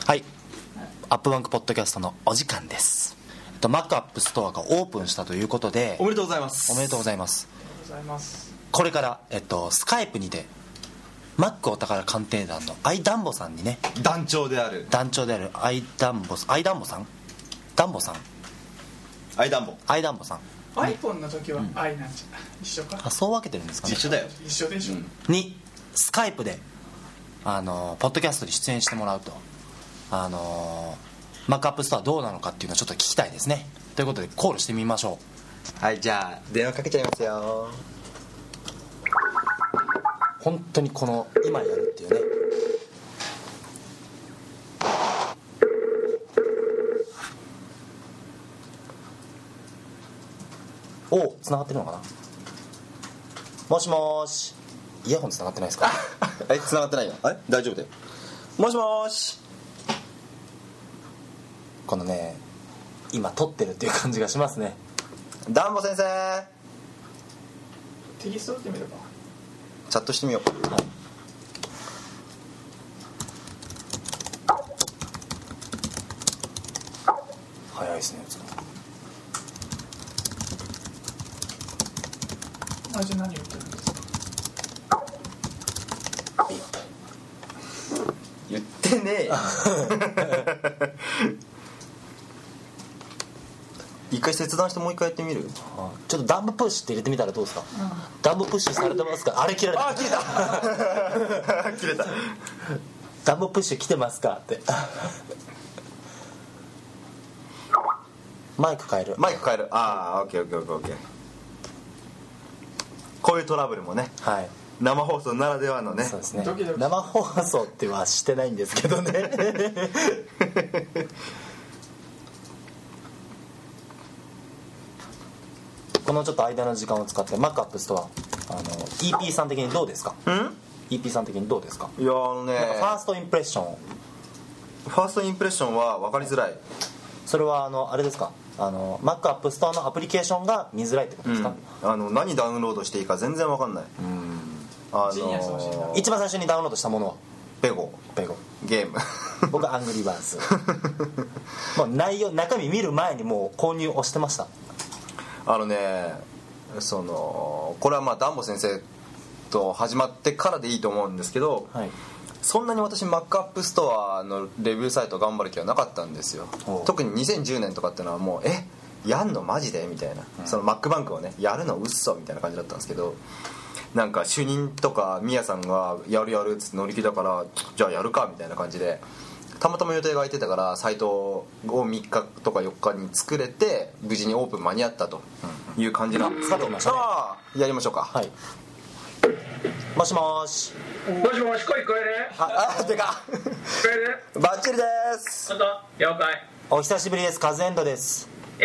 はい、アップバンクポッドキャストのお時間です。マックアップストアがオープンしたということで、 おめでとうございます。 おめでとうございます。 ありがとうございます。 これから、スカイプにてマックお宝鑑定団のアイダンボさんにね、 団長であるアイダンボさんアイダンボさん iPhone の時は i なんじゃ一緒か。 あ、そう分けてるんですかね。 一緒だよ。 一緒でしょ、 にスカイプでポッドキャストに出演してもらうと、マックアップストアどうなのかっていうのをちょっと聞きたいですね。ということでコールしてみましょう。はい、じゃあ電話かけちゃいますよ。 本当にこの今やるっていうね。お、繋がってるのかな。もしもーし。イヤホン繋がってないですか。 繋がってないよ。大丈夫だよ。もしもーし。 このね、今撮ってるっていう感じがしますね。 ダンボ先生、 テキスト打ってみれば。 チャットしてみよう。 早いですね。 じゃあ何言ってるんですか。 ビップ言ってねえよ。一回切断してもう一回やってみる。 ちょっとダンボプッシュって入れてみたらどうですか。ダンボプッシュされてますか。あれ切られた。 切れた。切れた。 ダンボプッシュ来てますかって。マイク変える。 ああ、オッケー。こういうトラブルもね、 はい、 生放送ならではのね。 そうですね。 ドキドキ生放送ってはしてないんですけどね。このちょっと間の時間を使ってマックアップストア、EP さん的にどうですか。EP さん的にどうですか。 いやなんかファーストインプレッションは分かりづらい。 それはあれですか。マックアップストアのアプリケーションが見づらいってことですか。 何ダウンロードしていいか全然分かんない。 ジニアス欲しいな。 一番最初にダウンロードしたものはペゴゲーム。 僕はアングリーバーズ。もう中身見る前にもう購入をしてました。 これはまあダンボ先生と始まってからでいいと思うんですけど、 はい、 そんなに私マックアップストアのレビューサイト頑張る気はなかったんですよ。特に2010年とかってのはもうやんのマジでみたいな、そのマックバンクをねやるのうっそみたいな感じだったんですけど、なんか主任とかミヤさんがやるっつって乗り気だから、じゃあやるかみたいな感じで、たまたま予定が空いてたからサイトを3日とか4日に作れて無事にオープン間に合ったという感じなんですけど、やりましょうか。 はい。もしもーし。 もしもし、声聞こえる？ てか聞こえる？ バッチリです。 ちょっと了解。 お久しぶりです。カズエンドです。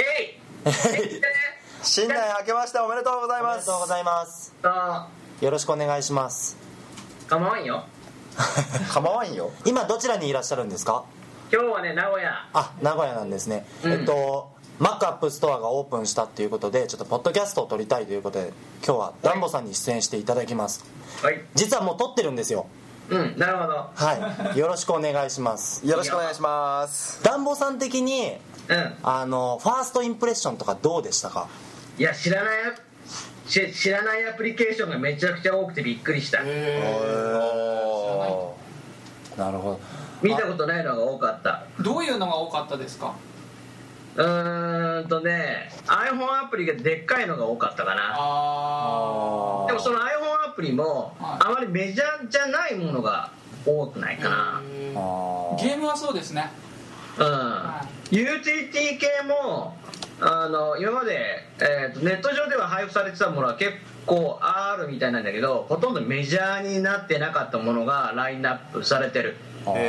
新年明けましておめでとうございます。 おめでとうございます。よろしくお願いします。 構わんよ。 構わんよ。 今どちらにいらっしゃるんですか。 今日はね、名古屋。 名古屋なんですね。マックアップストアがオープンしたっていうことで、ちょっとポッドキャストを撮りたいということで、今日はダンボさんに出演していただきます。 はい。 実はもう撮ってるんですよ。 なるほど。 はい。よろしくお願いします。 よろしくお願いします。 ダンボさん的に、ファーストインプレッションとかどうでしたか。 いや、知らないアプリケーションがめちゃくちゃ多くてびっくりした。 なるほど。 見たことないのが多かった。 どういうのが多かったですか。 iPhone アプリがでっかいのが多かったかな。でもその iPhone アプリもあまりメジャーじゃないものが多くないかな。 ゲームはそうですね。 UTT 系も今まで、ネット上では配布されてたものは結構あるみたいなんだけど、ほとんどメジャーになってなかったものがラインナップされてる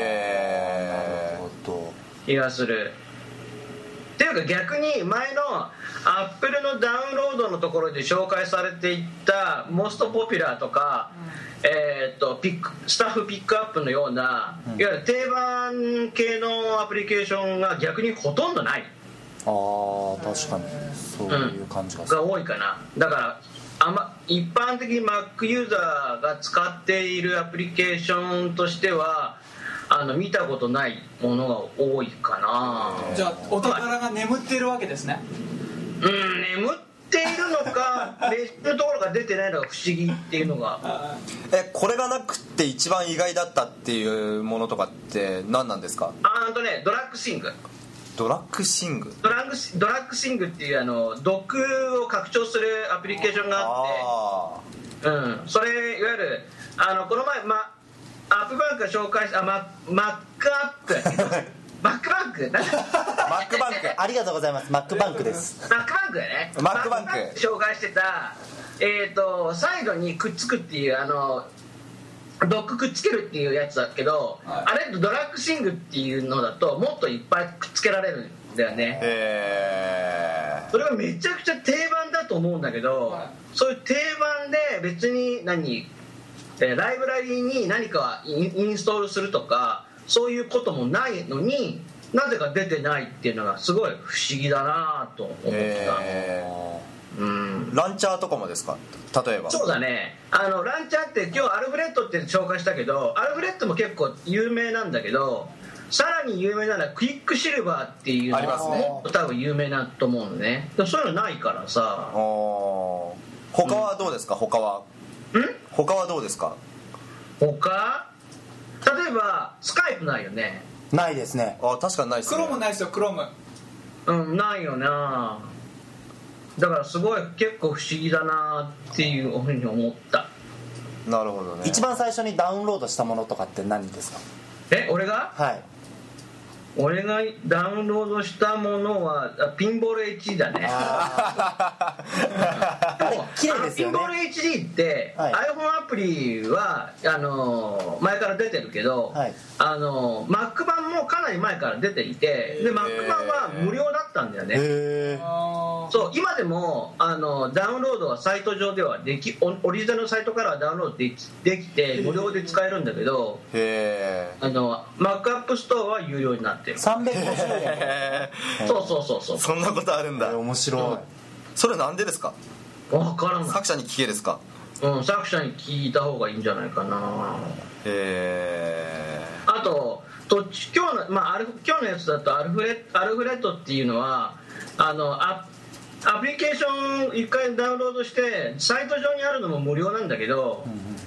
気がする。っていうか逆に前のアップルのダウンロードのところで紹介されていったモストポピュラーとか、スタッフピックアップのような、いわゆる定番系のアプリケーションが逆にほとんどない。 確かにそういう感じがする、 が多いかな。だから一般的に Mac ユーザーが使っているアプリケーションとしては見たことないものが多いかな。 じゃあお宝が眠っているわけですね。 眠っているのか別のところが出てないのが不思議っていうのが。 これがなくって一番意外だったっていうものとかって何なんですか？ ドラッグシング。 ドラッグシングドラッグシングっていう毒を拡張するアプリケーションがあって、それいわゆるこの前、アップバンクが紹介したマックアップマックバンクありがとうございます。マックバンクです。 マックバンクだね。 マックバンク紹介してたサイドにくっつくっていうドックくっつけるっていうやつだけど、あれドラッグシングっていうのだともっといっぱいくっつけられるんだよね。それがめちゃくちゃ定番だと思うんだけど、そういう定番で別にライブラリーに何かインストールするとかそういうこともないのになぜか出てないっていうのがすごい不思議だなと思った。 ランチャーとかもですか？例えばそうだね、ランチャーって今日アルフレッドって紹介したけど、アルフレッドも結構有名なんだけど、さらに有名なのはクイックシルバーっていうのがもっと多分有名だと思うのね。そういうのないからさ。 他はどうですか？他はどうですか？ 他例えばスカイプないよね。 ないですね。 確かにないですね。 クロムないですよ。クロムないよな。だからすごい結構不思議だなっていうふうに思った。 なるほどね。 一番最初にダウンロードしたものとかって何ですか？ 俺が？ はい。 俺がダウンロードしたものはピンボール HD だね。 あれ綺麗ですよね。 ピンボール HD って、 はい、 iPhone アプリは前から出てるけど、 はい、 Mac 版もかなり前から出ていて、で Mac 版は無料だったんだよね。そう今でもダウンロードはサイト上ではオリジナルのサイトからはダウンロードできて無料で使えるんだけど、Mac App Store は有料になってる。 350円。 そうそんなことあるんだ。 面白い。 それなんでですか？ 分からない。 作者に聞けですか？ 作者に聞いた方がいいんじゃないかな。あと今日のやつだとアルフレッドっていうのはアプリケーション1回ダウンロードしてサイト上にあるのも無料なんだけど、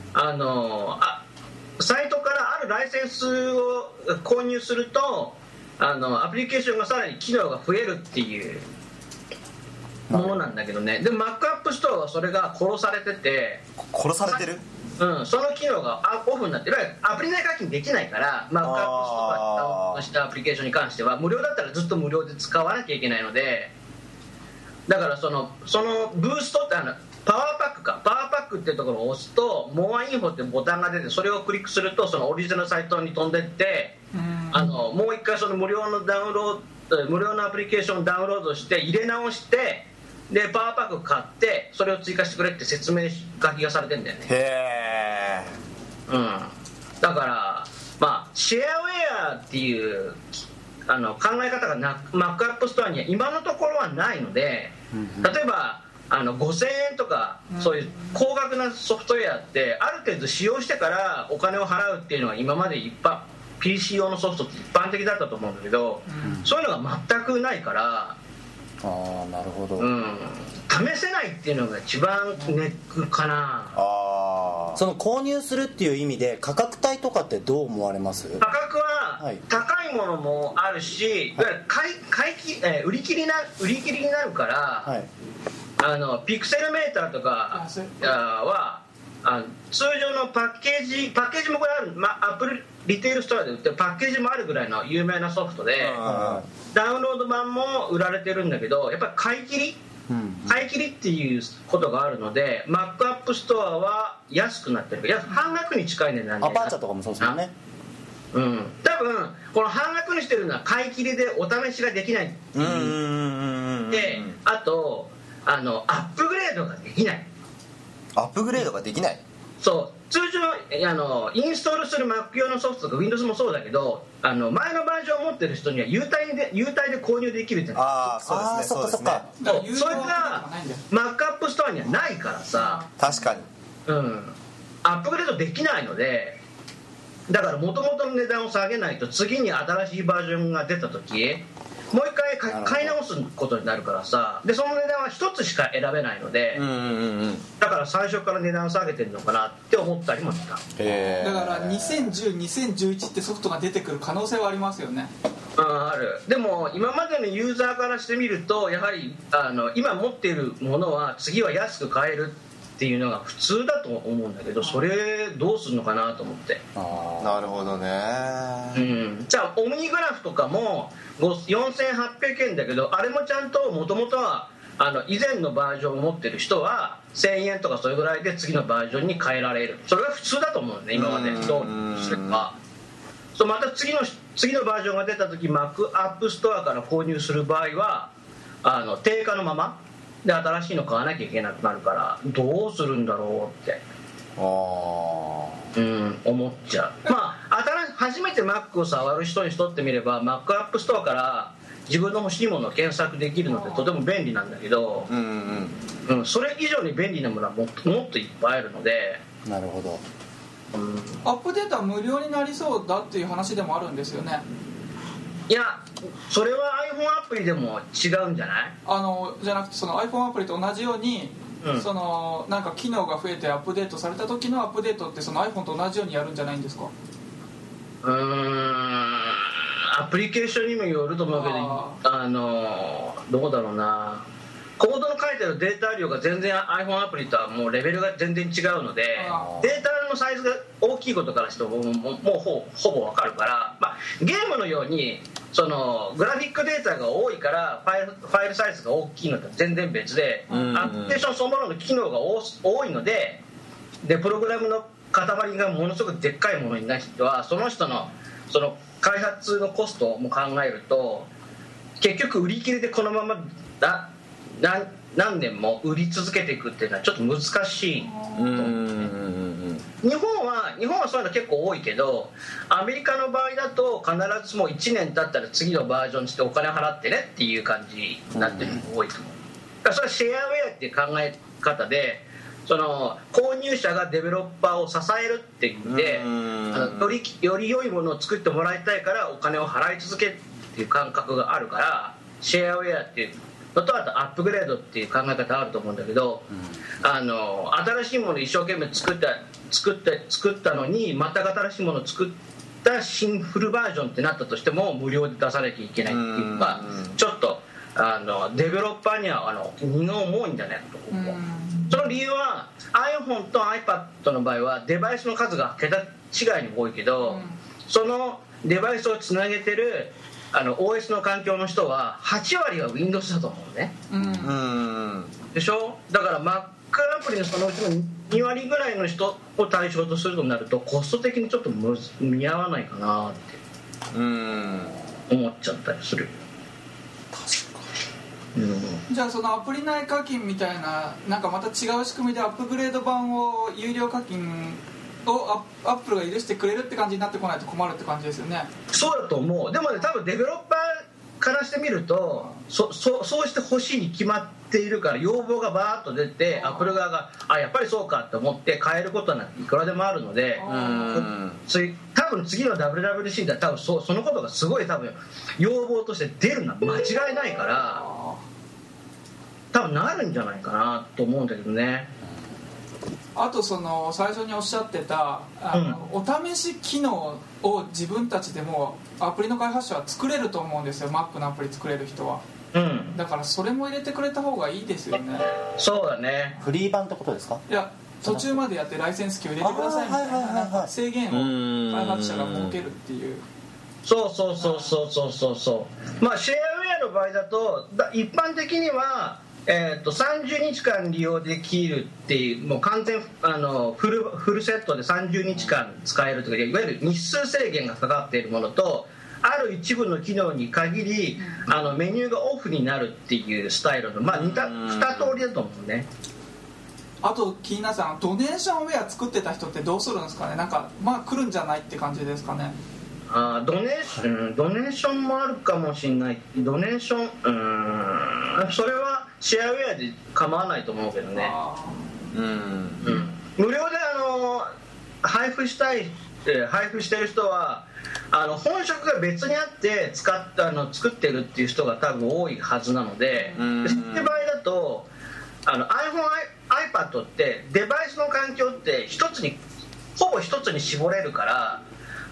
サイトからあるライセンスを購入するとアプリケーションがさらに機能が増えるっていうものなんだけどね。でも Mac App Store はそれが殺されてて。 殺されてる？ その機能がオフになってる。アプリ内課金できないから Mac App Store ダウンロードしたアプリケーションに関しては無料だったらずっと無料で使わなきゃいけないので、だからそのブーストってパワーパックっていうところを押すとモアインフォってボタンが出て、それをクリックするとそのオリジナルサイトに飛んでって、もう一回その無料のアプリケーションをダウンロードして入れ直して、でパワーパック買ってそれを追加してくれって説明書きがされてんだよね。だからシェアウェアっていう考え方がMac App Storeには今のところはないので、例えば5000円とかそういう高額なソフトウェアってある程度使用してからお金を払うっていうのが今までPC 用のソフトって一般的だったと思うんだけど、そういうのが全くないから、 なるほど、 試せないっていうのが一番ネックかな。 その購入するっていう意味で価格帯とかってどう思われます？ 価格は高いものもあるし、売り切りになるから、ピクセルメーターとかは通常のパッケージもこれある、アップルリテールストアで売ってるパッケージもあるぐらいの有名なソフトで、ダウンロード版も売られてるんだけど、やっぱり買い切りっていうことがあるので Mac App Store は安くなってる。半額に近い値段で、 アパーチャーとかもそうですよね。 多分この半額にしてるのは買い切りでお試しができないっていうで、あとアップグレードができない。 アップグレードができない。 そう通常インストールする Mac 用のソフトとか Windows もそうだけど前のバージョンを持ってる人には優待で購入できるってそうですね。 それが Mac App Store にはないからさ。 確かにアップグレードできないので、 だから元々の値段を下げないと次に新しいバージョンが出た時もう一回買い直すことになるからさ、でその値段は一つしか選べないので、だから最初から値段下げてるのかなって思ったりもした。 だから2010、2011ってソフトが出てくる可能性はありますよね。 ある。でも今までのユーザーからしてみるとやはり今持っているものは次は安く買えるっていうのが普通だと思うんだけど、それどうするのかなと思って。 なるほどね。 じゃあオムニグラフとかも4800円だけど、あれもちゃんと元々は以前のバージョンを持ってる人は1000円とかそれぐらいで次のバージョンに変えられる。それが普通だと思うんだね今までどうすれば。そうまた次のバージョンが出た時 Mac App Store から購入する場合は定価のままで新しいの買わなきゃいけなくなるからどうするんだろうって思っちゃう。初めて Mac を触る人にとってみれば Mac App Store から自分の欲しいものを検索できるのでとても便利なんだけど、それ以上に便利なものはもっといっぱいあるので。 なるほど。 アップデートは無料になりそうだっていう話でもあるんですよね。 いやそれは iPhone アプリでも違うんじゃない？ じゃなくてその iPhone アプリと同じように、そのなんか機能が増えてアップデートされた時のアップデートってその iPhone と同じようにやるんじゃないんですか？ アプリケーションにもよると思うけどどうだろうな。コードの書いてるデータ量が全然 iPhone アプリとはもうレベルが全然違うので、データのサイズが大きいことからしてもうほぼ分かるから、ゲームのようにそのグラフィックデータが多いからファイルサイズが大きいのと全然別で、アプリケーションそのものの機能が多いのでプログラムの塊がものすごくでっかいものになる人はその人のその開発のコストも考えると結局売り切れでこのまま何年も売り続けていくっていうのはちょっと難しいと思う。日本はそういうの結構多いけどアメリカの場合だと必ずもう1年経ったら次のバージョンにしてお金払ってねっていう感じになってる人が多いと思う。だからそれはシェアウェアっていう考え方でその購入者がデベロッパーを支えるって意味でより良いものを作ってもらいたいからお金を払い続けるっていう感覚があるからシェアウェアっていうのとあとアップグレードっていう考え方あると思うんだけど、新しいものを一生懸命作ったのに全く新しいものを作った新フルバージョンってなったとしても無料で出さなきゃいけないっていうのがちょっとデベロッパーには荷が重いんじゃないかと思う。その理由は iPhone と iPad の場合はデバイスの数が桁違いに多いけど、そのデバイスをつなげてるOS の環境の人は8割は Windows だと思うね。でしょ。だから Mac アプリのそのうちの2割ぐらいの人を対象とするとなるとコスト的にちょっと見合わないかなって思っちゃったりする。 じゃあそのアプリ内課金みたいななんかまた違う仕組みでアップグレード版を有料課金をアップルが許してくれるって感じになってこないと困るって感じですよね。 そうだと思う。でもね多分デベロッパーからしてみるとそうしてほしいに決まっているから要望がバーッと出てアップル側がやっぱりそうかと思って変えることなんていくらでもあるので多分次の WWDC では多分そのことがすごい多分要望として出るのは間違いないから多分なるんじゃないかなと思うんだけどね。 あとその最初におっしゃってたお試し機能を自分たちでもアプリの開発者は作れると思うんですよ。 Mac のアプリ作れる人は、だからそれも入れてくれた方がいいですよね。 そうだね。 フリー版ってことですか？ いや途中までやってライセンス機を入れてくださいみたいな、なんか制限を開発者が設けるっていう。 そうシェアウェアの場合だと一般的には30日間利用できるっていうもう完全フルセットで30日間使えるとかいわゆる日数制限がかかっているものとある一部の機能に限りメニューがオフになるっていうスタイルの2通りだと思うね。 あと気になったのはドネーションウェア作ってた人ってどうするんですかね。なんか来るんじゃないって感じですかね。 ドネーションもあるかもしれない。ドネーションそれはシェアウェアで構わないと思うけどね。無料で配布したい配布してる人は本職が別にあって作ってるっていう人が多分多いはずなので、そういう場合だとiPhone、iPad ってデバイスの環境ってほぼ一つに絞れるから、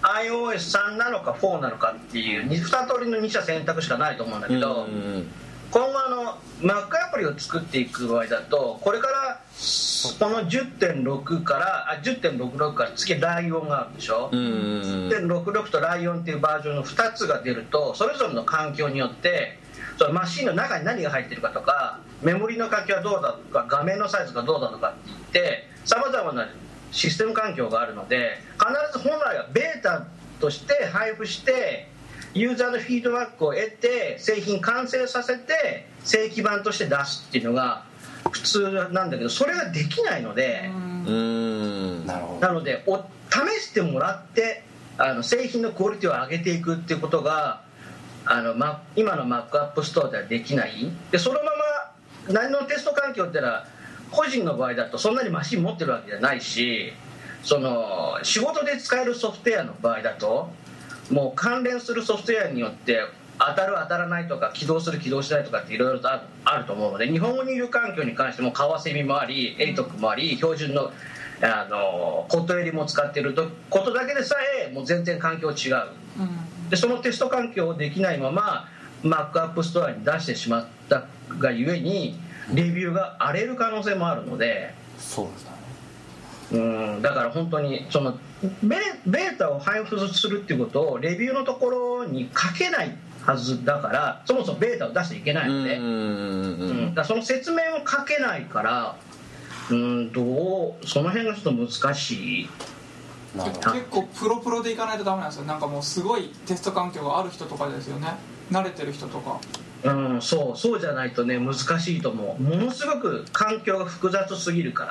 iOS3 なのか4なのかっていう2通りの2社選択しかないと思うんだけど、今後Mac アプリを作っていく場合だと、これからこの 10.6 から10.66 から次ライオンがあるでしょ、10.66 とライオンっていうバージョンの2つが出ると、それぞれの環境によってそのマシンの中に何が入ってるかとか、メモリの環境はどうだとか、画面のサイズがどうだとかって言ってさまざまなシステム環境があるので、必ず本来はベータとして配布してユーザーのフィードバックを得て製品完成させて正規版として出すっていうのが普通なんだけど、それができないので、なので試してもらって製品のクオリティを上げていくっていうことが今の Mac App Store ではできないで、そのまま何のテスト環境ってのは個人の場合だとそんなにマシン持ってるわけじゃないし、仕事で使えるソフトウェアの場合だともう関連するソフトウェアによって当たる当たらないとか起動する起動しないとかっていろいろとあると思うので、日本語入力環境に関してもカワセミもあり ATOC もあり、標準のコットエリも使っていることだけでさえもう全然環境違う、でそのテスト環境をできないまま Mac App Store に出してしまったがゆえにレビューが荒れる可能性もあるので、 そうですね。 だから本当にベータを配布するっていうことをレビューのところに書けないはずだから、そもそもベータを出していけないので、だからその説明も書けないから、その辺がちょっと難しい。 結構プロでいかないとダメなんですよ。なんかもうすごいテスト環境がある人とかですよね、慣れてる人とか。そうじゃないとね難しいと思う。ものすごく環境が複雑すぎるから、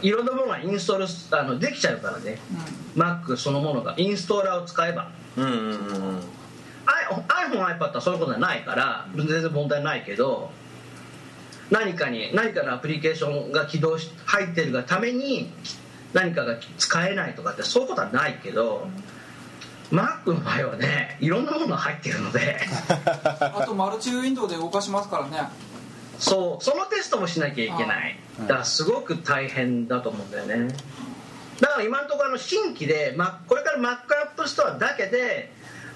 いろんなものがインストールできちゃうからね、Mac そのものがインストーラーを使えば、iPhone、iPad はそういうことはないから全然問題ないけど、何かのアプリケーションが入ってるがために何かが使えないとかってそういうことはないけど、Mac の場合はねいろんなものが入っているのであとマルチウィンドウで動かしますからね。 そのテストもしなきゃいけない。だからすごく大変だと思うんだよね。だから今のところ新規で、これから Mac App Store だけで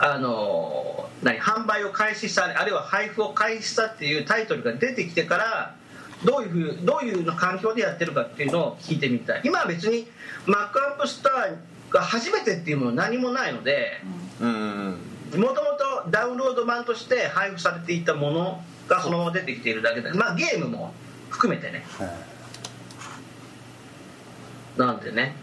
販売を開始したあるいは配布を開始したっていうタイトルが出てきてからどういう環境でやってるかっていうのを聞いてみたい。今は別に Mac App Store が初めてっていうものは何もないので、もともとダウンロード版として配布されていたものがそのまま出てきているだけで、ゲームも含めてね、なんでね。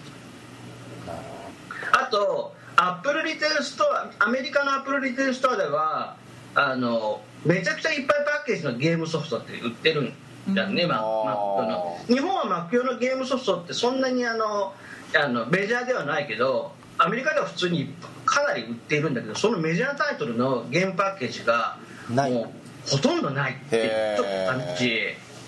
あとアメリカのアップルリテールストアではめちゃくちゃいっぱいパッケージのゲームソフトって売ってるんだよね、Mac の。日本は Mac 用のゲームソフトってそんなにメジャーではないけど、アメリカでは普通にかなり売っているんだけど、そのメジャータイトルのゲームパッケージがもうほとんどないってちょっと感じ。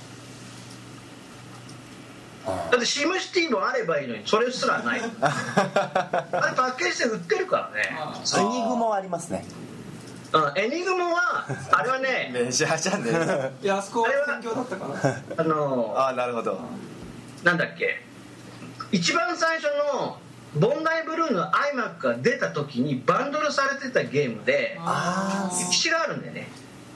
だってシムシティもあればいいのにそれすらないあれパッケージで売ってるからね。 エニグモありますね。 エニグモはあれはねメジャーじゃんね。 いやあそこは勉強だったからなるほど。 なんだっけ、一番最初のボンダイブルーの iMac が出た時にバンドルされてたゲームで歴史があるんだよね。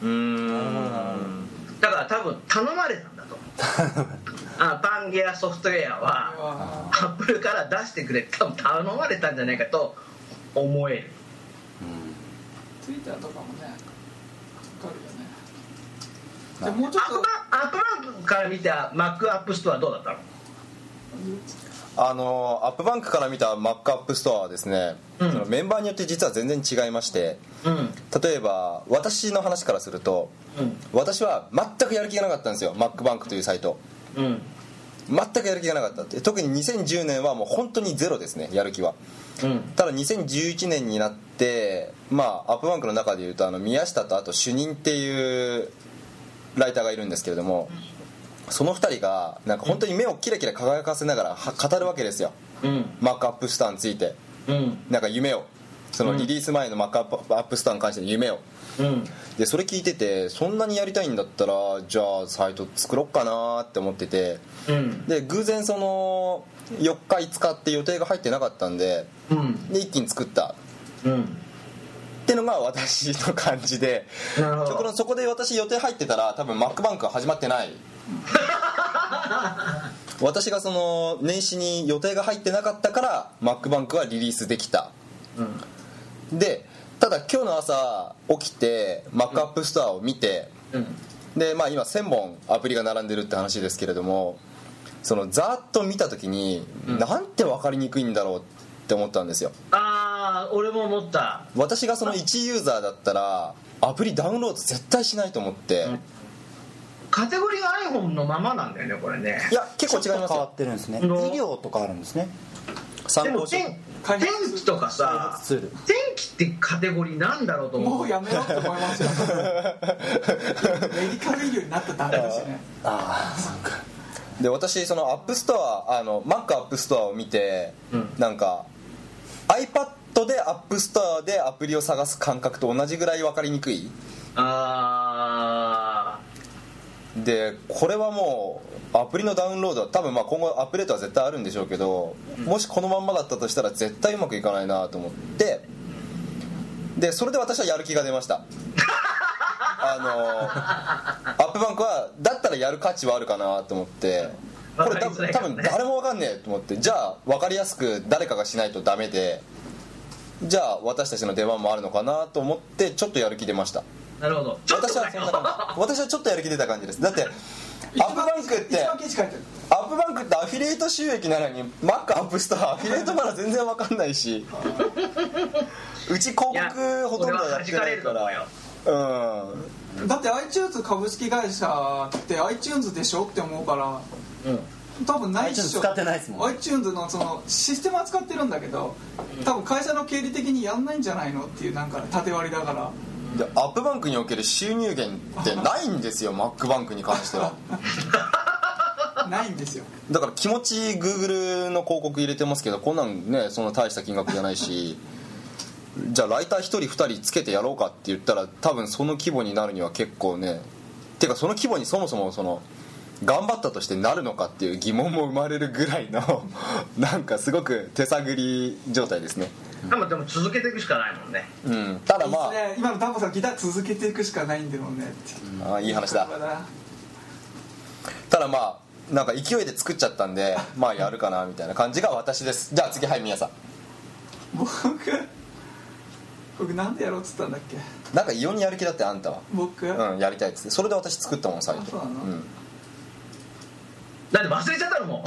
だから多分頼まれたんだとパンゲアソフトウェアはアップルから出してくれって多分頼まれたんじゃないかと思える。 ツイッターとかもねかかるよね。でもうちょっとアップバンクから見た Mac App Store はどうだったの？ アップバンクから見た Mac App Store はですね、そのメンバーによって実は全然違いまして、例えば私の話からすると、私は全くやる気がなかったんですよ、 Mac バンクというサイト、全くやる気がなかったって。特に2010年はもう本当にゼロですね、やる気は。ただ2011年になってアップバンクの中でいうと宮下とあと主任っていうライターがいるんですけれども、 その2人がなんか本当に目をキラキラ輝かせながら語るわけですよ、マックアップストアについて、なんか夢を、そのリリース前のマックアップストアに関しての夢を、でそれ聞いてて、そんなにやりたいんだったらじゃあサイト作ろっかなって思ってて、で偶然その4日5日って予定が入ってなかったんで、で一気に作った、ってのが私の感じで、極論そこで私予定入ってたら多分マックバンクは始まってない私がその年始に予定が入ってなかったからマックバンクはリリースできた、でただ今日の朝起きてマックアップストアを見て、でまあ今1000本アプリが並んでるって話ですけれども、そのざーっと見た時に、なんて分かりにくいんだろうって思ったんですよ。 ああ、俺も思った。 私がその1ユーザーだったらアプリダウンロード絶対しないと思って、 カテゴリーが iPhone のままなんだよねこれね。 いや結構違いますよ。 変わってるんですね。医療とかあるんですね。 参考書天気とかさ、天気ってカテゴリーなんだろうと思う。 もうやめようと思いますよメディカル医療になったらダメですね。 ああ、そうか。で私そのアップストアマックアップストアを見て、なんか iPad でアップストアでアプリを探す感覚と同じぐらい分かりにくい。でこれはもうアプリのダウンロードは多分まあ今後アップデートは絶対あるんでしょうけど、もしこのまんまだったとしたら絶対うまくいかないなと思って、でそれで私はやる気が出ましたアップバンクはだったらやる価値はあるかなと思って、これ多分誰も分かんねえと思って、じゃあ分かりやすく誰かがしないとダメで、じゃあ私たちの出番もあるのかなと思ってちょっとやる気出ました。 なるほど。 私はそんな感じ。私はちょっとやる気出た感じです。だってアップバンクってアップバンクってアフィリエイト収益なのにマックアップストアアフィリエイトまだ全然分かんないしうち広告ほとんどやってないから。 だって iTunes 株式会社って iTunes でしょって思うから、多分ないっしょ。 iTunes 使ってないですもん。 iTunes のそのシステムは使ってるんだけど、多分会社の経理的にやんないんじゃないのっていう、なんか縦割りだから。 でアップバンクにおける収入源ってないんですよマックバンクに関してはないんですよ。 だから気持ち Google の広告入れてますけど、こんなんねそんな大した金額じゃないしじゃあライター1人2人つけてやろうかって言ったら多分その規模になるには結構ね、てかその規模にそもそもその頑張ったとしてなるのかっていう疑問も生まれるぐらいのなんかすごく手探り状態ですね。 でも続けていくしかないもんね。 ただまあいい今のタンポさん聞いたら続けていくしかないんだもんねって。 いい話だ。ただまあなんか勢いで作っちゃったんでまあやるかなみたいな感じが私です。じゃあ次、はい、宮さん。 僕なんでやろうっつったんだっけ。 なんか異様にやる気だってあんたは。 僕やりたいっつって、それで私作ったもんサイト。 そうなの、 だって忘れちゃったのも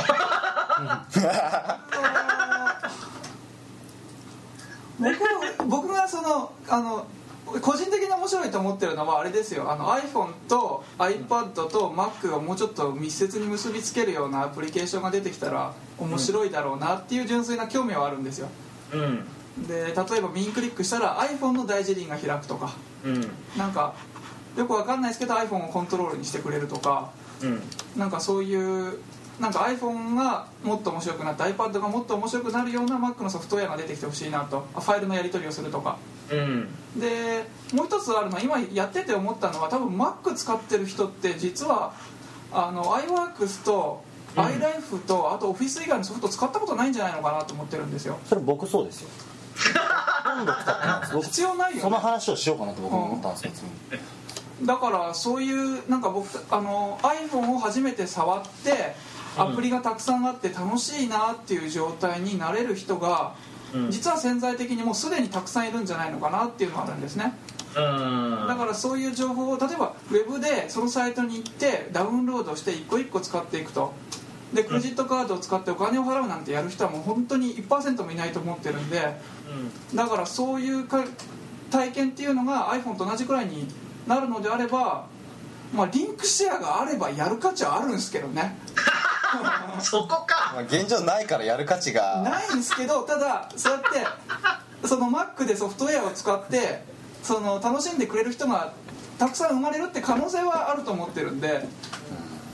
僕がその個人的に面白いと思ってるのはあれですよ。iPhone と iPad と Mac がもうちょっと密接に結びつけるようなアプリケーションが出てきたら面白いだろうなっていう純粋な興味はあるんですよ。で例えば右クリックしたら iPhone の大辞林が開くとか、なんかよくわかんないですけど iPhone をコントロールにしてくれるとか、なんかそういうなんか iPhone がもっと面白くなって iPad がもっと面白くなるような Mac のソフトウェアが出てきてほしいなと。ファイルのやり取りをするとか、でもう一つあるのは今やってて思ったのは、多分 Mac 使ってる人って実はiWorks と iLife とあと Office 以外のソフト使ったことないんじゃないのかなと思ってるんですよ。 それ僕そうですよほとんど使ってないです。僕必要ないよね。 その話をしようかなと僕も思ったんですよ、 だからそういうなんか僕iPhone を初めて触ってアプリがたくさんあって楽しいなっていう状態になれる人が、実は潜在的にもうすでにたくさんいるんじゃないのかなっていうのがあるんですね。だからそういう情報を例えばウェブでそのサイトに行ってダウンロードして一個一個使っていくと。でクレジットカードを使ってお金を払うなんてやる人はもう本当に 1% もいないと思ってるんで、だからそういう体験っていうのが iPhone と同じくらいになるのであれば、まあ、リンクシェアがあればやる価値はあるんですけどねそこか。 現状ないからやる価値がないんですけど、ただそうやってその Mac でソフトウェアを使ってその楽しんでくれる人がたくさん生まれるって可能性はあると思ってるんで、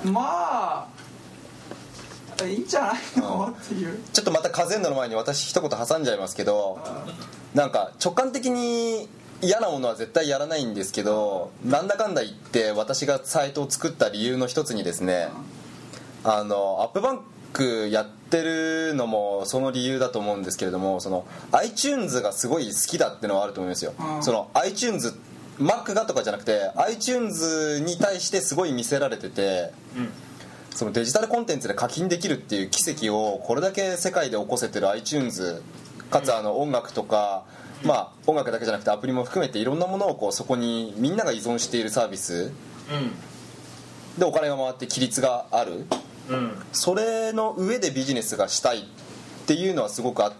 まあいいんじゃないの、っていう。 ちょっとまたカゼンドの前に私一言挟んじゃいますけど、なんか直感的に嫌なものは絶対やらないんですけど、なんだかんだ言って私がサイトを作った理由の一つにですね、アップバンクやってるのもその理由だと思うんですけれども、その iTunes がすごい好きだってのはあると思うんですよ。その iTunes Mac がとかじゃなくて iTunes に対してすごい見せられてて、そのデジタルコンテンツで課金できるっていう奇跡をこれだけ世界で起こせてる iTunes かつ音楽とか、まあ音楽だけじゃなくてアプリも含めていろんなものをこうそこにみんなが依存しているサービスでお金が回って規律がある、それの上でビジネスがしたいっていうのはすごくあって、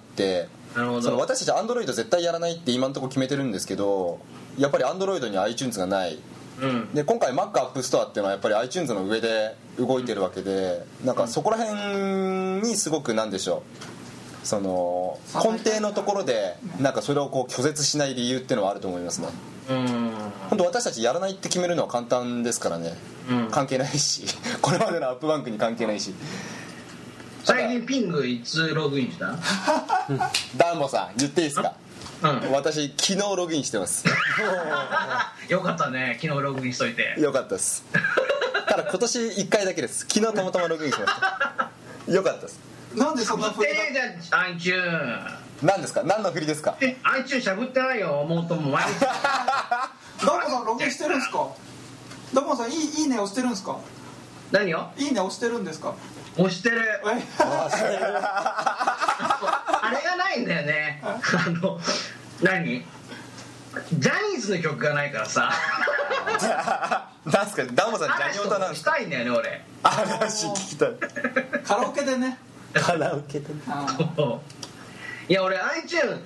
なるほど。 その私たち Android 絶対やらないって今のところ決めてるんですけど、やっぱり Android に iTunes がない、で今回 Mac App Store っていうのはやっぱり iTunes の上で動いてるわけで、なんかそこら辺にすごくなんでしょう、その根底のところでなんかそれをこう拒絶しない理由っていうのはあると思いますね。本当私たちやらないって決めるのは簡単ですからね、関係ないしこれまでのアップバンクに関係ないし。 最近ピングいつログインした？ ダンボさん言っていいですか？私昨日ログインしてますよかったね、昨日ログインしといて。 よかったですただ今年1回だけです。昨日たまたまログインしましたよかったです。 なんでそんなしゃぶってねえじゃん iTunes。 何ですか？何の振りですか iTunes しゃぶってないよ、もうとも毎日ダモさんログインしてるんですか？ダモさんいいね押してるんですか？ 何よ？ いいね押してるんですか？ 押してる。 えあれがないんだよね何ジャニーズの曲がないからさ何すか？ダンボさんジャニオタなんですか？ したいんだよね俺。 話聞きたいカラオケでね。 カラオケでいや俺 iTunes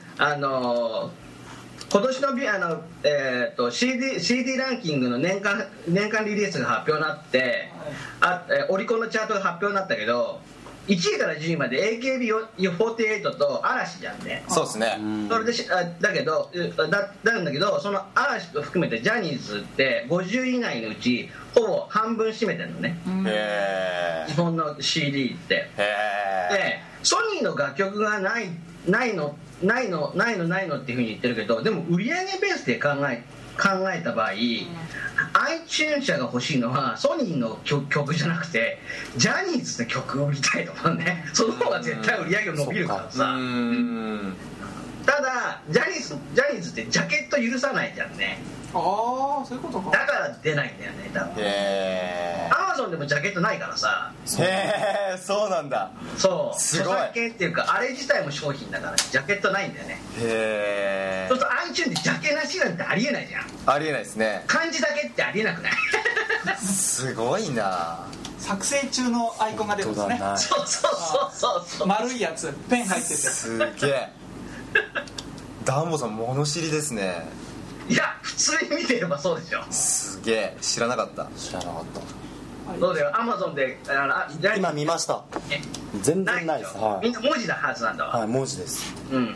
今年のCD ランキングの年間リリースが発表になって、オリコンのチャートが発表になったけど、1位から10位まで AKB48 と嵐じゃんね。 そうですね。 それでだけどなんだけど、その嵐と含めてジャニーズって50位以内のうちほぼ半分占めてるのね、日本の CD って。でソニーの楽曲がないのっていうふうに言ってるけど、でも売り上げベースで考えた場合、iTunes 社が欲しいのはソニーの曲じゃなくてジャニーズの曲を売りたいと思うね。その方が絶対売り上げ伸びるからさ。ただジャニーズってジャケット許さないじゃんね。 ああ、そういうことか。 だから出ないんだよね多分。Amazon でもジャケットないからさ。 へえ、そうなんだ。 そうすごい。 著作権っていうかあれ自体も商品だからジャケットないんだよね。 へえ。 そうすると iTunes でジャケなしなんてありえないじゃん。 ありえないですね。 漢字だけってありえなくないすごいな。 作成中のアイコンが出るんですね。 そう丸いやつ、ペン入ってて。 すげえ。ダンボさん物知りですね。 いや普通に見てればそうでしょ。 すげえ、知らなかった。 知らなかった。 どうだよ、Amazon で今見ました。全然ないです。はい、 みんな文字だはずなんだわ。 はい、文字です。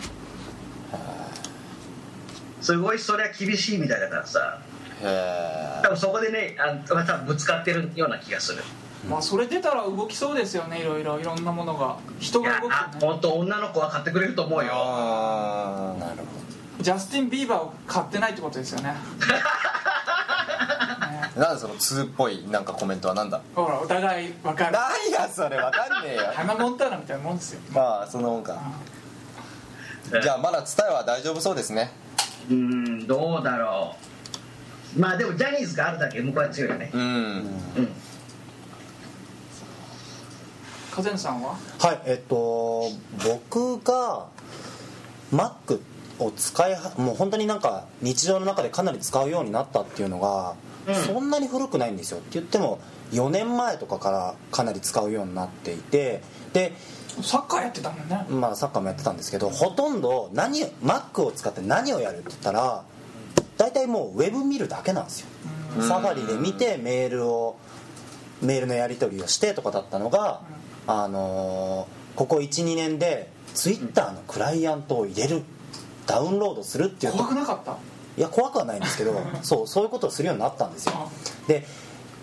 すごいそれは厳しいみたいだからさ。多分そこでね多分ぶつかってるような気がする。 まあそれ出たら動きそうですよね。いろんなものが人が動く、ね。 本当女の子は買ってくれると思うよ。 なるほど。 ジャスティン・ビーバーを買ってないってことですよね。 なんでその2っぽいなんかコメントはなんだ。 ほらお互い分かる。 何やそれ、分かんねえよ。 花モンターナみたいなもんですよ。 まあそのもんか。じゃあまだツタヤは大丈夫そうですね。 どうだろう。まあでもジャニーズがあるだけ向こうは強いよね。 カゼンさんは？ はい、僕が Mac をもう本当になんか日常の中でかなり使うようになったっていうのが、そんなに古くないんですよ。って言っても4年前とかからかなり使うようになっていて、でサッカーやってたもんね。 まあサッカーもやってたんですけど、ほとんどMac を使って何をやるって言ったら大体もうウェブ見るだけなんですよ。サファリで見てメールのやり取りをしてとかだったのが、ここ 1,2 年で Twitter のクライアントを入れる、ダウンロードするっていう。 怖くなかった？ いや怖くはないんですけどそういうことをするようになったんですよ。で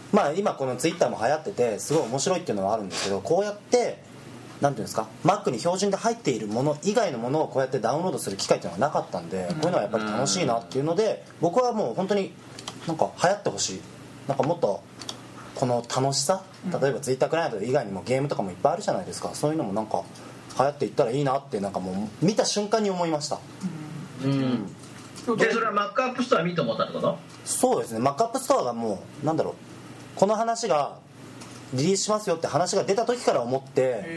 まあ今このツイッターも流行っててすごい面白いっていうのはあるんですけど、こうやってなんていうんですか、 Mac に標準で入っているもの以外のものをこうやってダウンロードする機会っていうのがなかったんで、こういうのはやっぱり楽しいなっていうので、僕はもう本当になんか流行ってほしい、なんかもっとこの楽しさ、例えばツイッタークライアント以外にもゲームとかもいっぱいあるじゃないですか、そういうのもなんか流行っていったらいいなってなんかもう見た瞬間に思いました。 でそれはマックアップストア見て思ったってこと？ そうですね、マックアップストアがもうなんだろう、この話がリリースしますよって話が出た時から思って、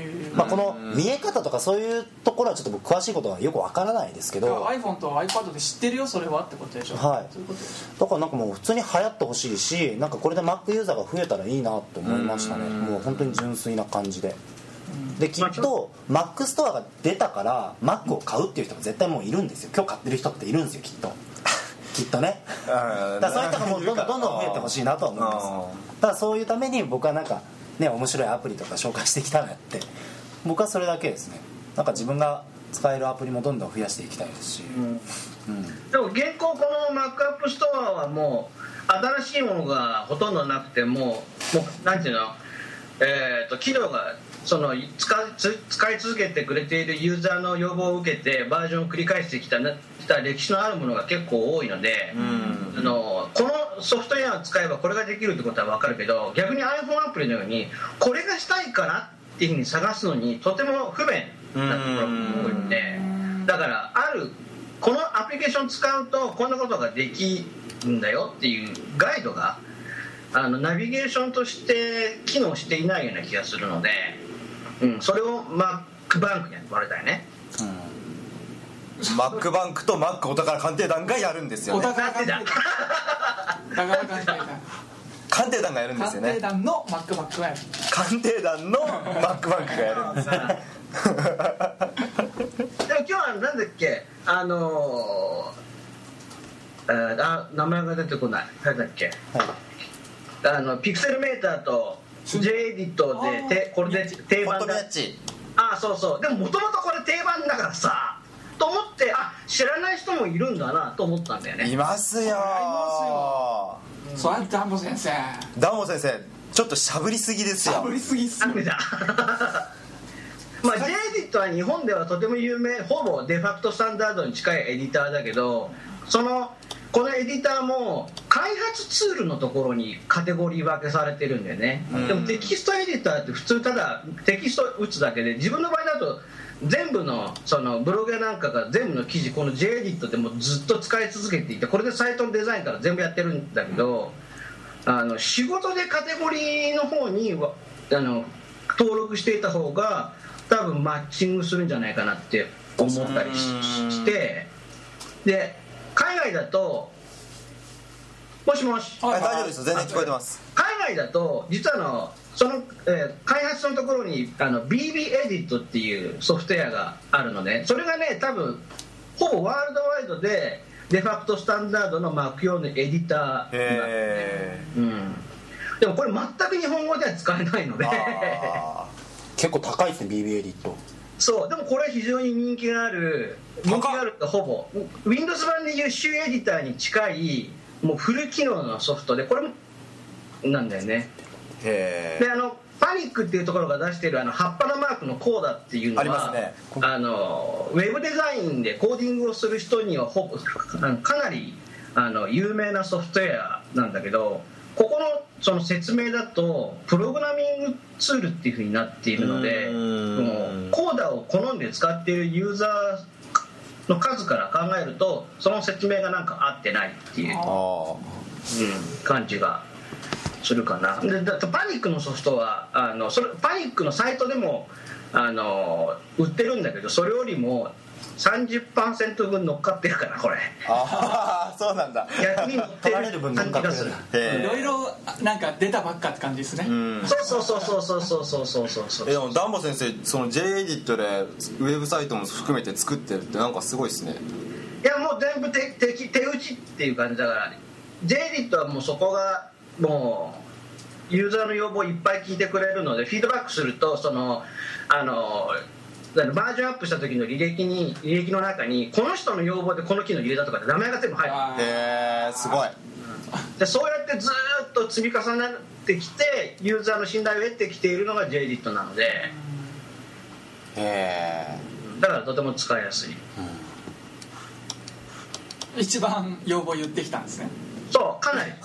まあ、この見え方とかそういうところはちょっと僕詳しいことはよくわからないですけど、 iPhone と iPad で知ってるよそれはってことでしょ。 はい、 そういうことでしだからなんかもう普通に流行ってほしいし、なんかこれで Mac ユーザーが増えたらいいなと思いましたね。もう本当に純粋な感じで、できっと Mac ストアが出たから Mac を買うっていう人が絶対もういるんですよ。今日買ってる人っているんですよきっときっとね。だからそういう人がもうどんどん増えてほしいなとは思います。だからそういうために僕はなんかね、面白いアプリとか紹介してきたなって、僕はそれだけですね。なんか自分が使えるアプリもどんどん増やしていきたいですし、 でも現行このマックアップストアはもう新しいものがほとんどなくて、もうなんていうの、機能がその使い続けてくれているユーザーの要望を受けてバージョンを繰り返してきた歴史のあるものが結構多いので、このソフトウェアを使えばこれができるってことは分かるけど、逆に iPhone アプリのようにこれがしたいからっていうふうに探すのにとても不便なところも多いので、だからこのアプリケーションを使うとこんなことができるんだよっていうガイドがナビゲーションとして機能していないような気がするので、それをマックバンクにやってもらいたいね。 マックバンクとマックお宝鑑定団がやるんですよね。 お宝鑑定団鑑定団がやるんですよね。 鑑定団のマックバンクがやる。 鑑定団のマックバンクがやるんですよね。 でも今日はなんだっけ、名前が出てこない、誰だっけ、ピクセルメーターと J エディットでこれで定番だ。そうそう。でももともとこれ定番だからさと思って、知らない人もいるんだなと思ったんだよね。 いますよ。 そうやってダンボ先生ちょっとしゃぶりすぎですよ。 しゃぶりすぎっすよ。 J エディットは日本ではとても有名、ほぼデファクトスタンダードに近いエディターだけど、このエディターも開発ツールのところにカテゴリー分けされてるんだよね。でもテキストエディターって普通ただテキスト打つだけで、自分の場合だと全部のそのブログやなんかが全部の記事この J エディットでもずっと使い続けていて、これでサイトのデザインから全部やってるんだけど、仕事でカテゴリーの方に登録していた方が多分マッチングするんじゃないかなって思ったりして、で海外だともしもし、 大丈夫ですよ、全然聞こえてます。 海外だと実はその、開発のところにBB エディットっていうソフトウェアがあるので、それがね多分ほぼワールドワイドでデファクトスタンダードの Mac 用のエディターなんで、でもこれ全く日本語では使えないので結構高いですね BB エディット。 そう、でもこれは非常に人気があるほぼ Windows 版でいうシューエディターに近いもうフル機能のソフトで、これもなんだよね。でパニックっていうところが出している葉っぱのマークのコーダっていうのはありますね。ウェブデザインでコーディングをする人にはかなり有名なソフトウェアなんだけど、ここのその説明だとプログラミングツールっていう風になっているので、コーダを好んで使っているユーザーの数から考えるとその説明がなんか合ってないっていう、感じがするかな。でパニックのソフトはパニックのサイトでも売ってるんだけど、それよりも30% 分乗っかってるからこれ。 そうなんだ。 逆に乗ってる感じがする。 いろいろなんか出たばっかって感じですね。 そうでもダンボ先生、その J エディットでウェブサイトも含めて作ってるってなんかすごいですね。 いやもう全部手打ちっていう感じだから、 J エディットはもうそこがもうユーザーの要望をいっぱい聞いてくれるので、フィードバックするとバージョンアップした時の履歴の中にこの人の要望でこの機能入れたとかって名前が全部入る。 すごい。 でそうやってずっと積み重なってきてユーザーの信頼を得てきているのが JDIT なので、だからとても使いやすい、 一番要望言ってきたんですね。 そうかなり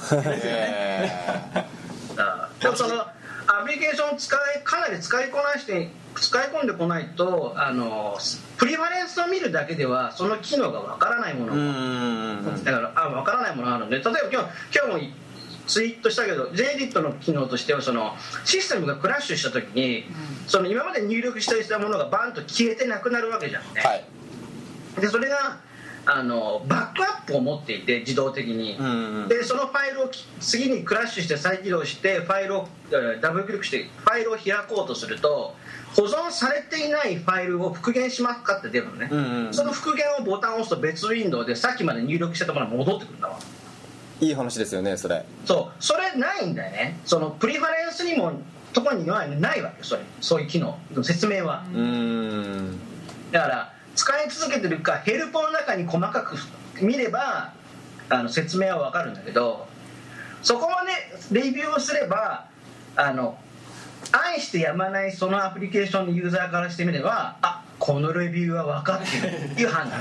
でもそのアプリケーションをかなり使い込んでこないとプリファレンスを見るだけではその機能がわからないものだからわからないものがあるので、例えば今日もツイートしたけど JDIT の機能としてはそのシステムがクラッシュした時に、その今まで入力したものがバンと消えてなくなるわけじゃんね、でそれがバックアップを持っていて自動的に、でそのファイルを次にクラッシュして再起動してファイルをダブルクリックしてファイルを開こうとすると保存されていないファイルを復元しますかって出るのね、その復元をボタンを押すと別ウィンドウでさっきまで入力してたものが戻ってくるんだわ。 いい話ですよねそれ。 それないんだよね。そのプリファレンスにもところにはないわけよ、そういう機能の説明は。だから使い続けてるかヘルプの中に細かく見れば説明は分かるんだけど、そこまでレビューをすれば愛してやまないそのアプリケーションのユーザーからしてみればこのレビューは分かってるっていう判断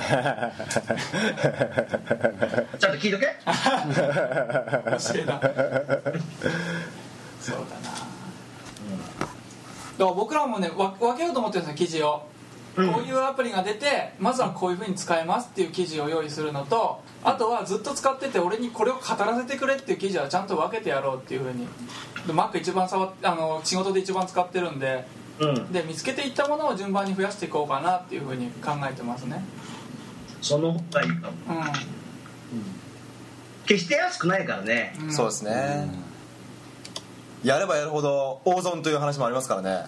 ちゃんと聞いとけ教えなそうだな、だから僕らもね分けようと思ってるんですよ記事を、こういうアプリが出てまずはこういう風に使えますっていう記事を用意するのと、あとはずっと使ってて俺にこれを語らせてくれっていう記事はちゃんと分けてやろうっていう風に。で Mac 一番仕事で一番使ってるんで、で見つけていったものを順番に増やしていこうかなっていう風に考えてますね。 その方がいいかも、決して安くないからね、 そうですね、やればやるほど大損という話もありますからね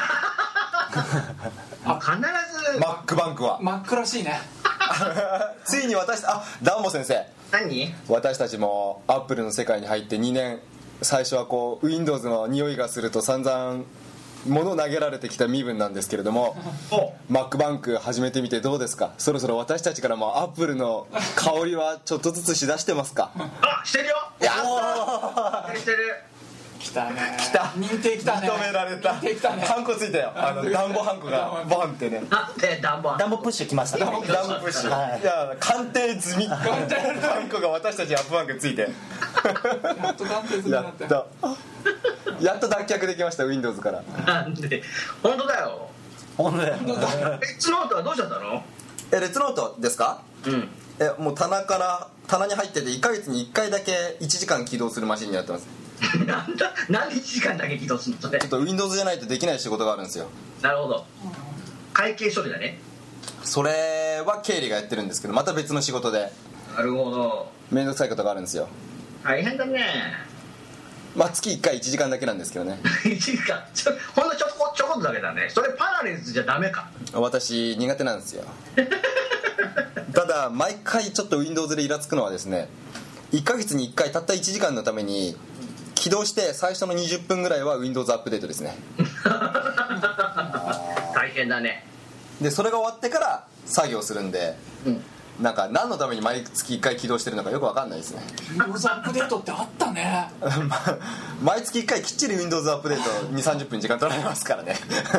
必ずマックバンクは真っ暗らしいねついにダンボ先生、 何？ 私たちもアップルの世界に入って2年、最初はこう Windows の匂いがすると散々物を投げられてきた身分なんですけれどもマックバンク始めてみてどうですか？そろそろ私たちからもアップルの香りはちょっとずつしだしてますか？ してるよ。 やったしてる。 来たね。 来た。 認定来たね。 認められた。 認定来たね。 ハンコついたよ。暖房ハンコがボンってね。 暖房プッシュ来ましたね。 暖房プッシュ、いや鑑定済みハンコが私たちアップバンクついてやっと鑑定済みになったよ。 やっと脱却できました Windows から。 なんで本当だよ。 本当だよ。 レッツノートはどうしちゃったの？ レッツノートですか？もう棚に入ってて1ヶ月に1回だけ1時間起動するマシンになってます。 なんで1時間だけ起動するのそれ？ ちょっと Windows じゃないとできない仕事があるんですよ。 なるほど。会計処理だね。 それは経理がやってるんですけどまた別の仕事でなるほど。 面倒くさいことがあるんですよ。 大変だね。 月1回1時間だけなんですけどね 1時間ほんのちょこっとだけだね。それパラレルズじゃダメか？ 私苦手なんですよただ毎回ちょっと Windows でイラつくのはですね、1ヶ月に1回たった1時間のために起動して最初の20分ぐらいは Windows アップデートですね大変だね。 でそれが終わってから作業するんで、なんか何のために毎月1回起動してるのかよく分かんないですね。 Windows アップデートってあったね毎月1回きっちり Windows アップデート 2,30 分時間取られますからね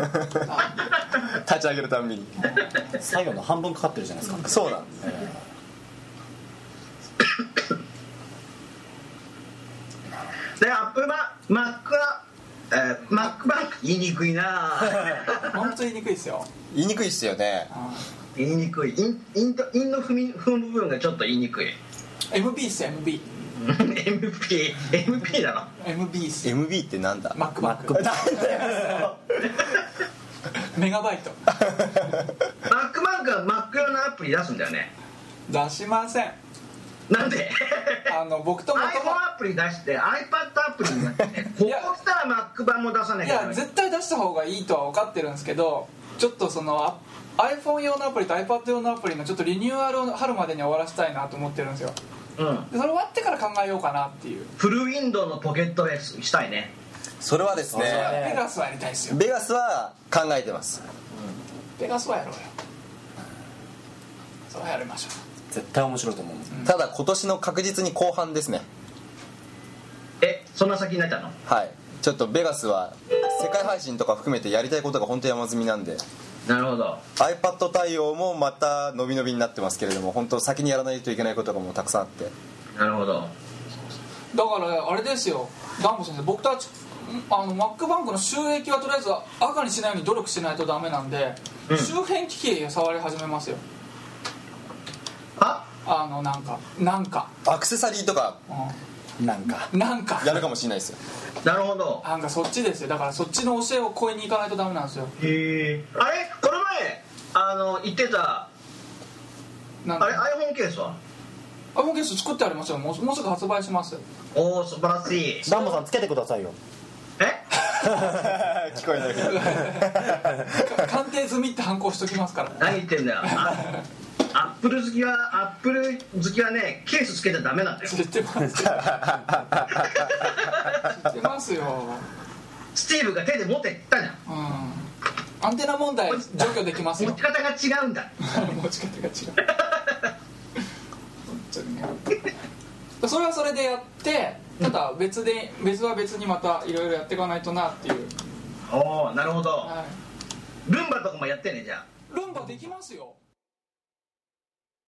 立ち上げるたんびに作業の半分かかってるじゃないですか。 そうなんです、 でアップルマックはマックバンク言いにくいな本当に言いにくいですよ。 言いにくいっすよね。 言いにくい。インの踏む部分がちょっと言いにくい。 MB っすよ MB MP だろ。 MB っすよ。 MB ってなんだ？ マックバンクメガバイトマックバンクはマック用のアプリ出すんだよね。 出しません。 なんで僕とも iPhone アプリ出して iPad アプリになってここ来たらマック版も出さなきゃいけない。 いや絶対出した方がいいとは分かってるんですけど、ちょっとそのiPhone 用のアプリと iPad 用のアプリのちょっとリニューアルを春までに終わらせたいなと思ってるんですよ。でそれ終わってから考えようかなっていう。 フルウィンドウのポケットレスしたいね。 それはですね、 ベガスはやりたいですよ。 ベガスは考えてます、 ベガスはやろうよ。それはやりましょう。 絶対面白いと思う、 ただ今年の確実に後半ですね。 そんな先になったの？ はい、ちょっとベガスは世界配信とか含めてやりたいことが本当山積みなんで。 なるほど。 iPad 対応もまた伸び伸びになってますけれども、本当先にやらないといけないことがもうたくさんあって。 なるほど。 だからあれですよ、ダンボ先生、僕たちマックバンクの収益はとりあえず赤にしないように努力しないとダメなんで、周辺機器触り始めますよ。なんかアクセサリーとか、 なんかやるかもしれないですよ。 なるほど。 なんかそっちですよ。だからそっちの教えを超えに行かないとダメなんですよ。 へえ。あれこの前言ってたなんかあれ iPhone ケースは？ iPhone ケース作ってありますよ。もうすぐ発売します。 おお、素晴らしい。 ダンボさんつけてくださいよ。 え聞こえないけど鑑定済みって反抗しときますから。 何言ってんだよ。アップル好きはね、ケースつけちゃダメなんだよ。 知ってますよ。知ってますよ。 スティーブが手で持ってったじゃん。 アンテナ問題除去できますよ。 持ち方が違うんだ。 持ち方が違う。本当にね。それはそれでやって、ただ別は別にまたいろいろやっていかないとなっていう。 おお、なるほど。 はルンバとかもやってね、じゃあ。 ルンバできますよ。